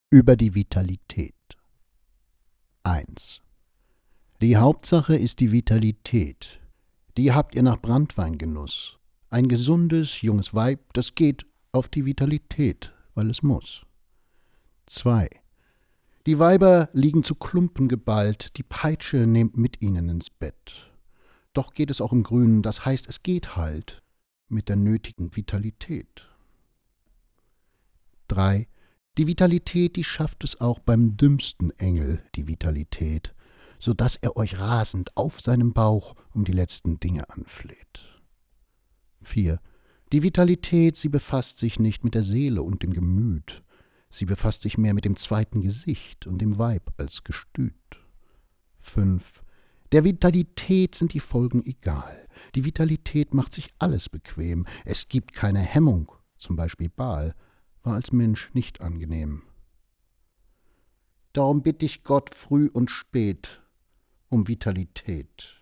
Über die Vitalität. 1. Die Hauptsache ist die Vitalität. Die habt ihr nach Branntweingenuss. Ein gesundes, junges Weib, das geht auf die Vitalität, weil es muss. 2. Die Weiber liegen zu Klumpen geballt, die Peitsche nehmt mit ihnen ins Bett. Doch geht es auch im Grünen, das heißt, es geht halt mit der nötigen Vitalität. 3. Die Vitalität, die schafft es auch beim dümmsten Engel, die Vitalität, so daß er euch rasend auf seinem Bauch um die letzten Dinge anfleht. 4. Die Vitalität, sie befasst sich nicht mit der Seele und dem Gemüt, sie befasst sich mehr mit dem zweiten Gesicht und dem Weib als Gestüt. 5. Der Vitalität sind die Folgen egal. Die Vitalität macht sich alles bequem. Es gibt keine Hemmung, zum Beispiel Baal, war als Mensch nicht angenehm. Darum bitt ich Gott früh und spät um Vitalität.